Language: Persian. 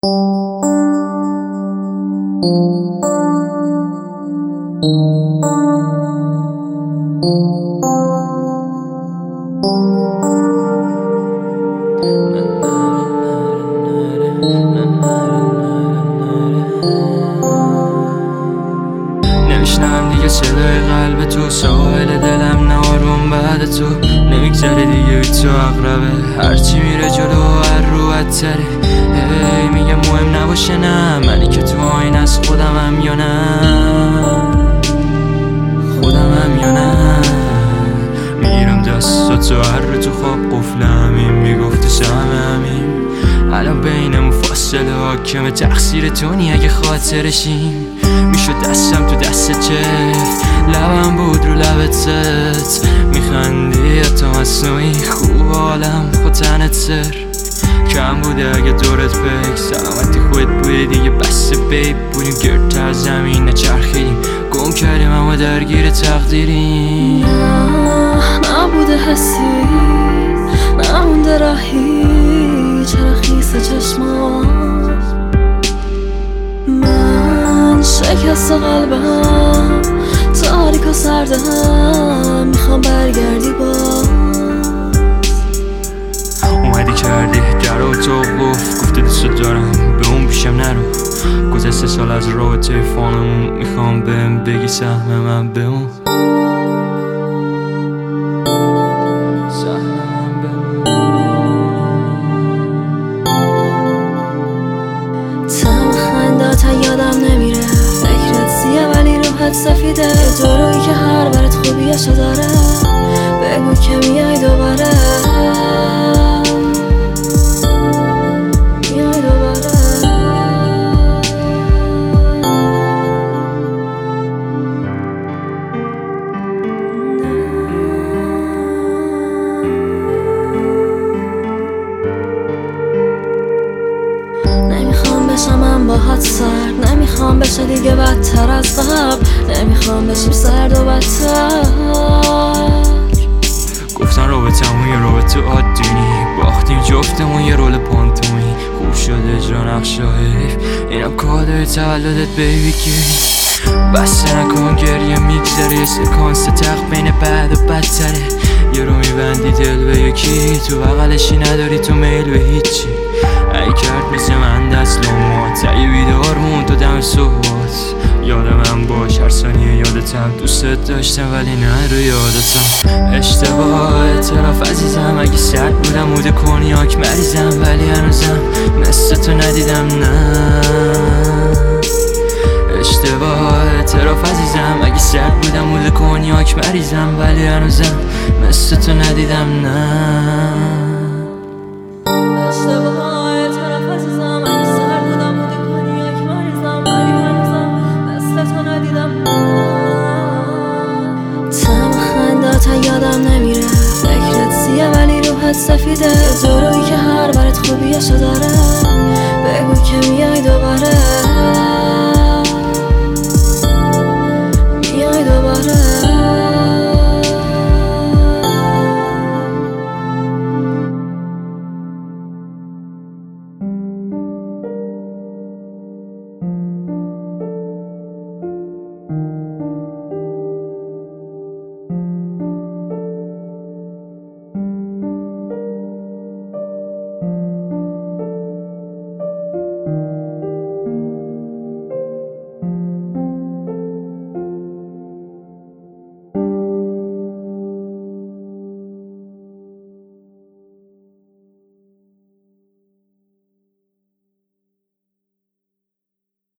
نمیشنم دیگه صدای قلب تو، ساحل دلم نارون بعد تو نمیگذره دیگه بی تو اقربه، هرچی میره جلو هر رو بدتره. هی میگه مهم نباشه نه، منی که تو آینه از خودمم یا نه، خودمم یا نه. میگیرم دستاتو هر رو تو خواب قفل همین میگفتی سهم همین، الان بینمون فاصله حاکمه، تقصیر تو نی اگه خاطرشیم. میشد دستم تو دست چفت، لبم بود رو لبت ست، میخندی یا تو مصنوعی خوب حالم خود تنت سر. کم بوده اگه دورت بک سلامتی خودت بودی دیگه، بسته بیب بودیم گردتر زمین نچرخیدیم، گم کردیم اما درگیر تقدیریم. نبوده حسی نمونده راهی، چرا خیس چشمام من شکست قلبم تاریک و سردم، میخوام برگردی باز. اومدی کردی در و تو گفته دوست دارم به اون پیشم نرو، گذشته سال از رابطه فانمون، میخوام بهم بگی سهم من به اون. تا یادم نمیره، فکرت سیه ولی روحت سفیده، جلویی که هر برات خوبیشو داره، بگو که میای دوباره، میای دوباره. نمیخوام بشم من باهات سرد، نمیخوام بشه دیگه بدتر از قبل، نمیخوام بشیم سرد و بدتر. گفتن رابطمون یه رابطه عادی نی، باختیم جفتمون یه رول پانتومی، خوب شده اجرا نقشه حیف، اینم کادوی تولدت بیبی کی. بسته نکن گریه میگذره، یه سکانس تق بین بعد و بدتره، یه رو میبندی دل به یکی، تو بغلشی نداری تو میل به هیچی. ای کرد مثل من دست لومات، ای بیدار مون تو دم صحبات، یاد من باش هر ثانیه یادتم، دوستت داشتم ولی نه رو یادتم. اشتباه اعتراف عزیزم، اگه سرد بودم مود کنیاک مریضم، ولی هنوزم مثل تو ندیدم نه. اشتباه اعتراف عزیزم، اگه سرد بودم مود کنیاک مریضم، ولی هنوزم مثل تو ندیدم نه. اشتباه اعتراف عزیزم، اگه سرد بودم مود کنیاک مریضم، ولی هنوزم مثل تو ندیدم تم خنداتا یادم نمیره، فکرت سیه ولی روحت سفیده، جلویی که هر برات خوبیشو داره، بگو که میای دوباره.